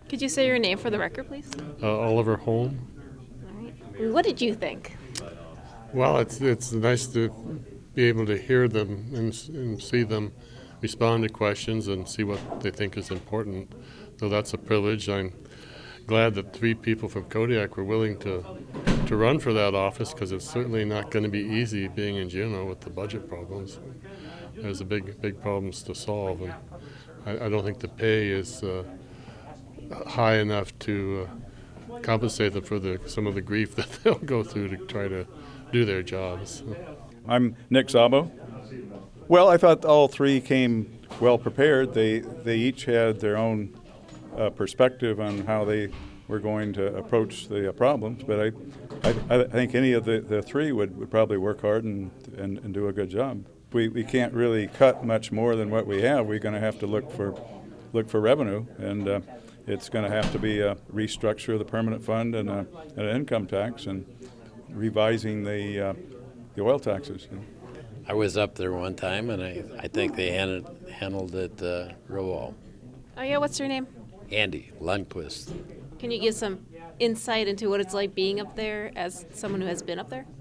Could you say your name for the record, please? Oliver Holm. All right. What did you think? Well, it's nice to be able to hear them and see them respond to questions and see what they think is important. So that's a privilege. I'm glad that 3 people from Kodiak were willing to run for that office, because it's certainly not going to be easy being in Juneau with the budget problems. There's a big problems to solve, and I don't think the pay is high enough to compensate them for some of the grief that they'll go through to try to do their jobs. I'm Nick Szabo. Well, I thought all 3 came well prepared. They each had their own perspective on how they were going to approach the problems, but I think any of the 3 would probably work hard and do a good job. We can't really cut much more than what we have. We're going to have to look for revenue, and it's going to have to be a restructure of the permanent fund and an income tax, and revising the oil taxes. I was up there one time, and I think they handled it real well. Oh, yeah, what's your name? Andy Lundquist. Can you give some insight into what it's like being up there as someone who has been up there?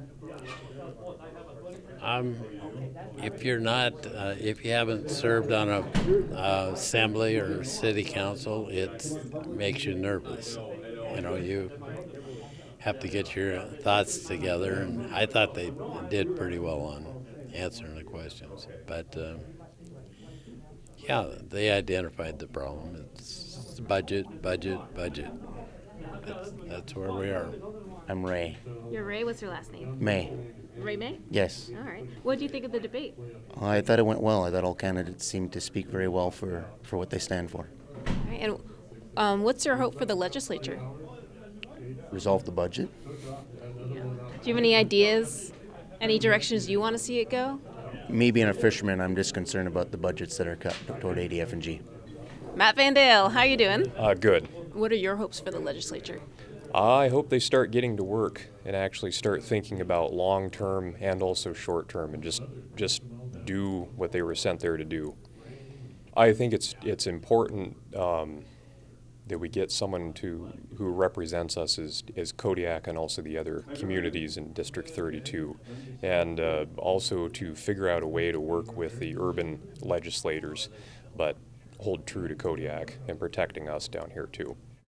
If you're not, if you haven't served on a assembly or city council, it makes you nervous. You know, you have to get your thoughts together, and I thought they did pretty well on answering the questions. But yeah, they identified the problem. It's budget. That's where we are. I'm Ray. You're Ray. What's your last name? May. Ray May? Yes. All right. What do you think of the debate? I thought it went well. I thought all candidates seemed to speak very well for what they stand for. All right. And what's your hope for the legislature? Resolve the budget. Do you have any ideas, any directions you want to see it go? Me being a fisherman, I'm just concerned about the budgets that are cut toward ADF&G. Matt Van Dale, how you doing? Good. What are your hopes for the legislature? I hope they start getting to work and actually start thinking about long-term and also short-term, and just do what they were sent there to do. I think it's important that we get someone who represents us as Kodiak and also the other communities in District 32, and also to figure out a way to work with the urban legislators, but hold true to Kodiak and protecting us down here too.